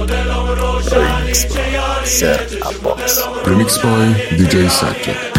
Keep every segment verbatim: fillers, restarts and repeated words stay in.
Remix by Sir Abbas. Remix by دی جی Sajjad.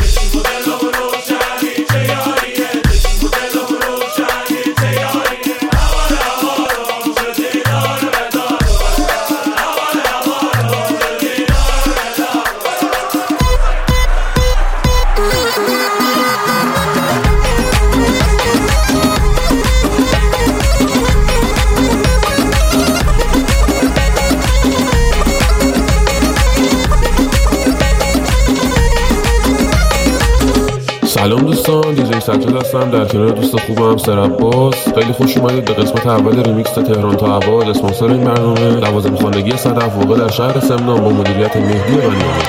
سلام دوستان، دی جی سجاد هستم در کنار دوست خوبم سر عباس. خیلی خوش اومدید به قسمت اول ریمیکس تهران تا عباد. اسپانسر این برنامه لوازم خانگی صدف واقع در شهر سمنان با مدیریت مهدی بنیامین.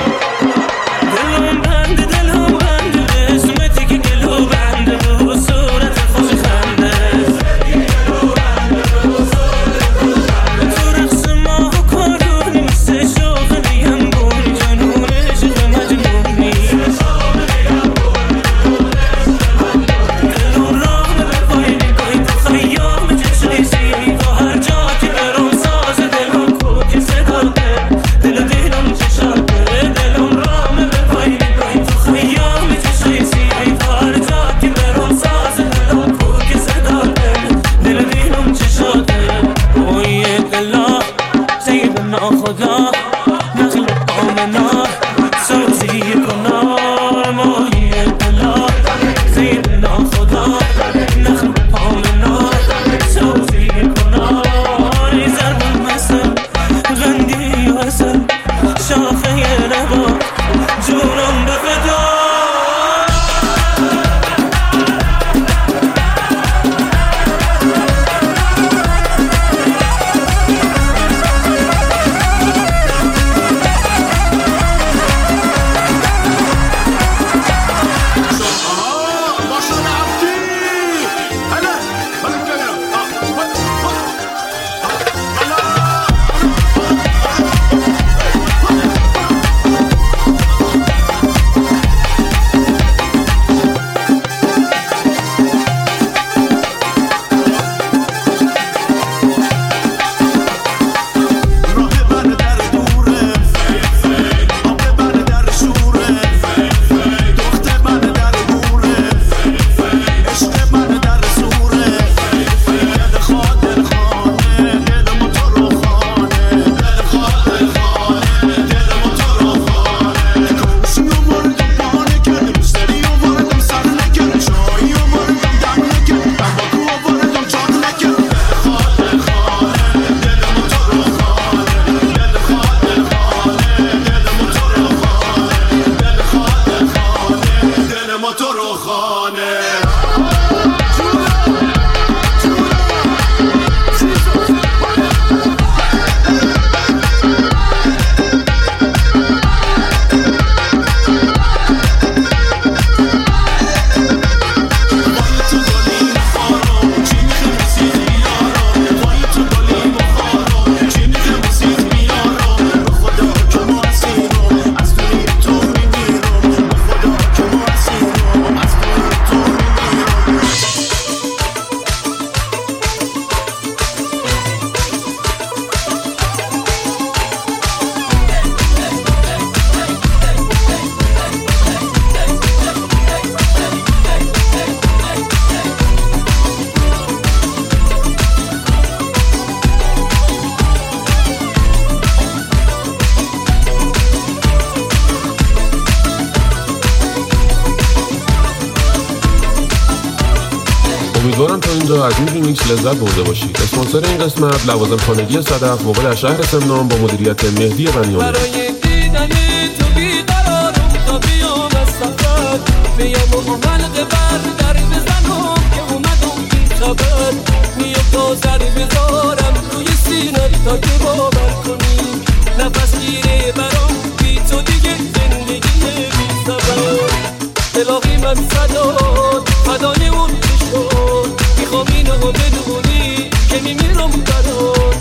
امیدوارم تا اینجا از این ریمیکس لذت برده باشید. اسپانسر این قسمت لوازم خانگی صدف واقع در شهر سمنان با مدیریت مهدی بنیامین. برای دیدن تو بیقرارم تا بیام از سفر، بیام و حلقه بر در بزنم که اومدم بی خبر، میام تا سر بذارم روی سینه تا که باور کنی، نفس گیره برام بی تو دیگه زندگی بی سبب. دلاغی من صداد فدای اون شد، میخوام اینو بدونی که میمیرم برات.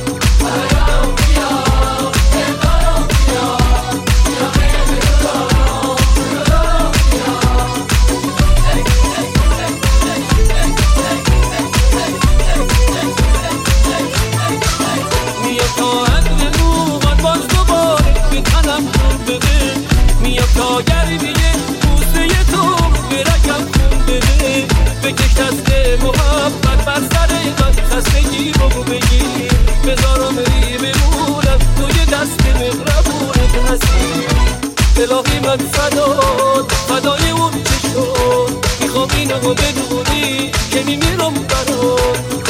برام بیا برام بیا بیا الهی من فداد فدای اون چه شد میخوام اینو بدونی که میمیرم برات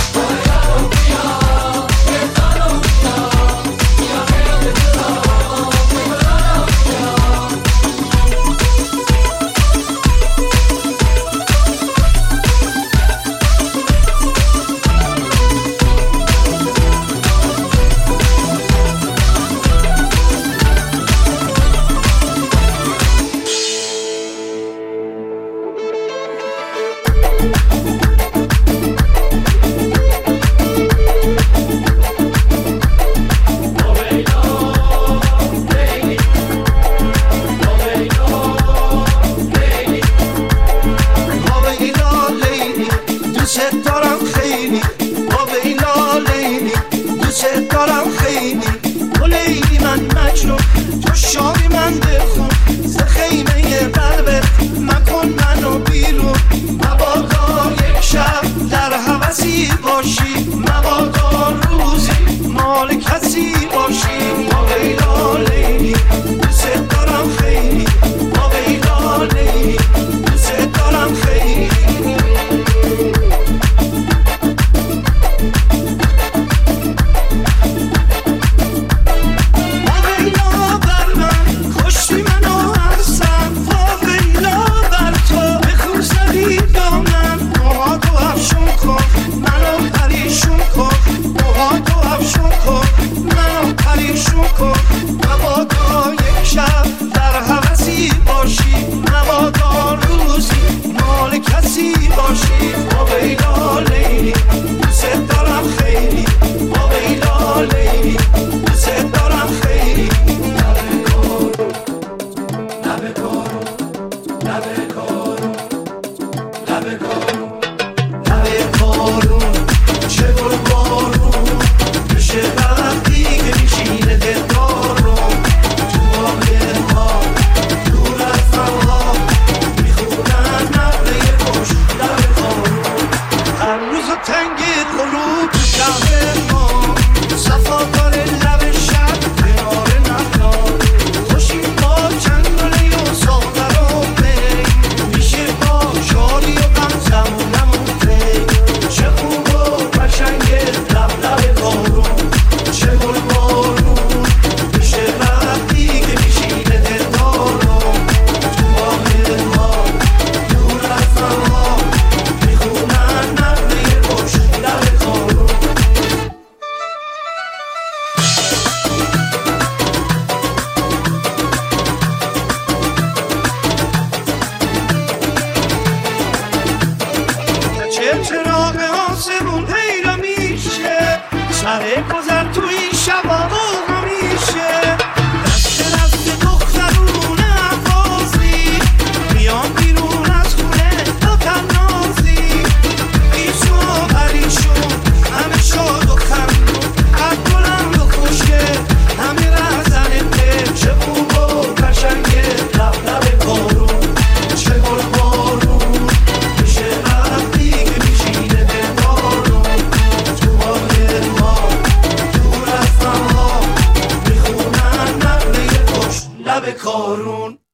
لب کارون